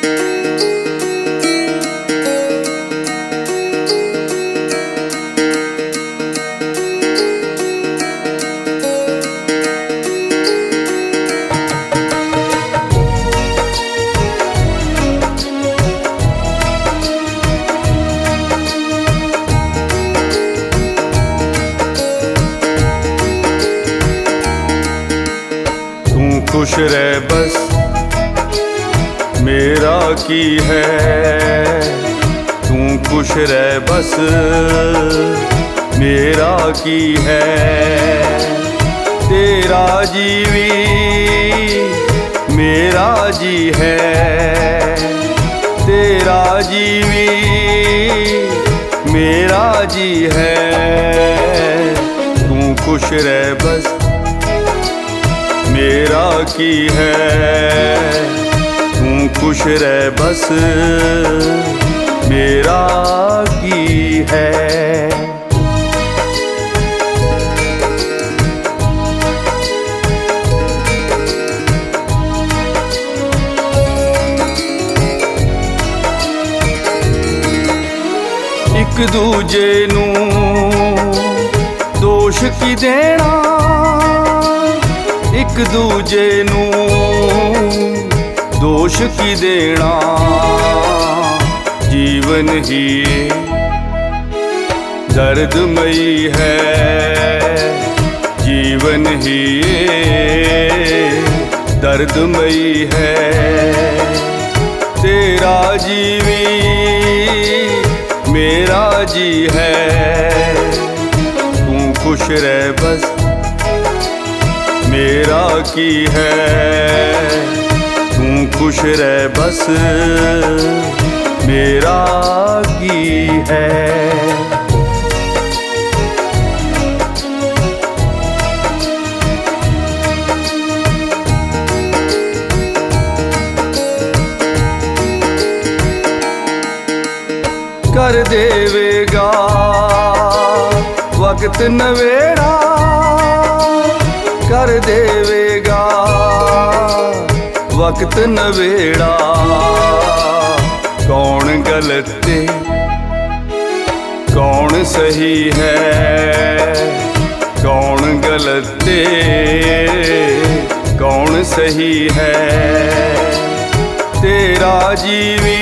खुश रह बस मेरा की है, तू खुश रह बस मेरा की है। तेरा जीवी मेरा जी है, तेरा जीवी मेरा जी है। तू खुश रह बस मेरा की है, तू खुश रह बस मेरा की है। एक दूजे नू दोष की देना, एक दूजे नू दोष की देना। जीवन ही दर्दमयी है, जीवन ही दर्दमयी है। तेरा जीवी मेरा जी है, तू खुश रह बस मेरा की है, तू खुश रह बस मेरा की है। कर देवेगा वक्त नवेड़ा, कर देवेगा वक्त नवेड़ा। कौन गलत कौन सही है, कौन गलत कौन सही है। तेरा जीवी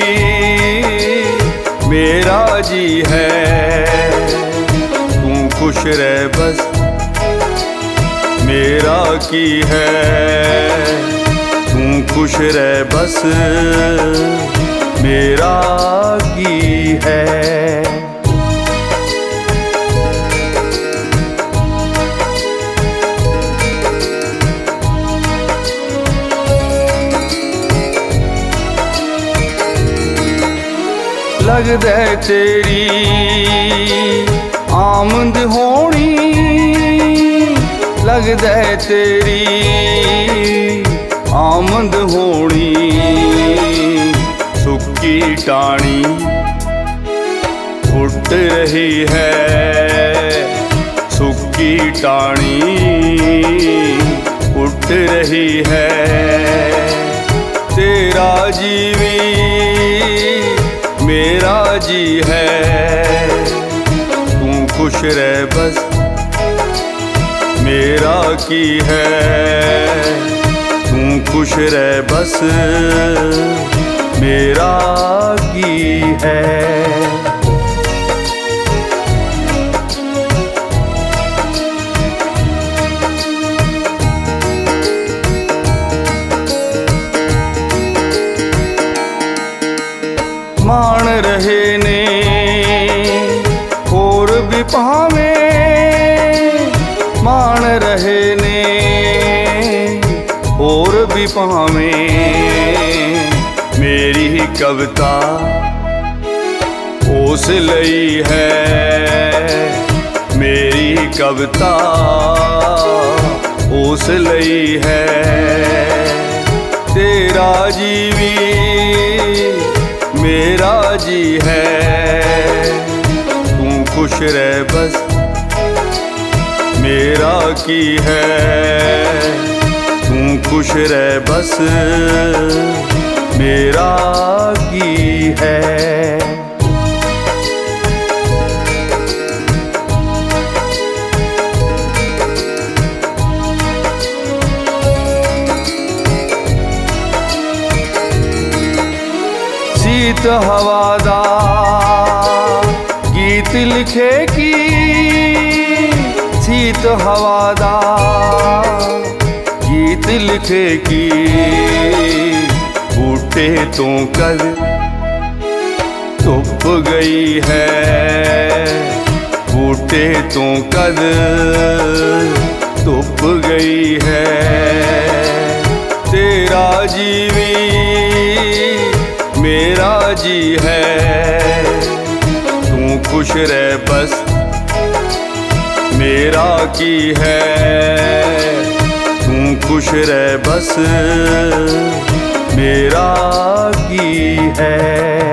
मेरा जी है, तू खुश रह बस मेरा की है, तू खुश रह बस मेरा की है। लगदा तेरी आमद होनी, लगदा तेरी आमद होनी। सुक्की टाणी फुट रही है, सुक्की टाणी फुट रही है। तेरा जीवी मेरा जी है, तू खुश रह बस मेरा की है, तू खुश रह बस मेरा की है। मान रहे ने और भी पावे, मान रहे ने और भी पावे। मेरी ही कविता ओस लई है, मेरी ही कविता ओस लई है। तेरा जीवी मेरा जी है, तू खुश रह बस मेरा की है, तू खुश रह बस मेरा है। शीत हवादार गीत लिखेगी, शीत हवादार गीत लिखेगी। बूटे तो कल धुप गई है, बूटे तो कल धुप गई है। तेरा जीवी मेरा जी है, तू खुश रह बस मेरा की है। तू खुश रह बस मेरा की है।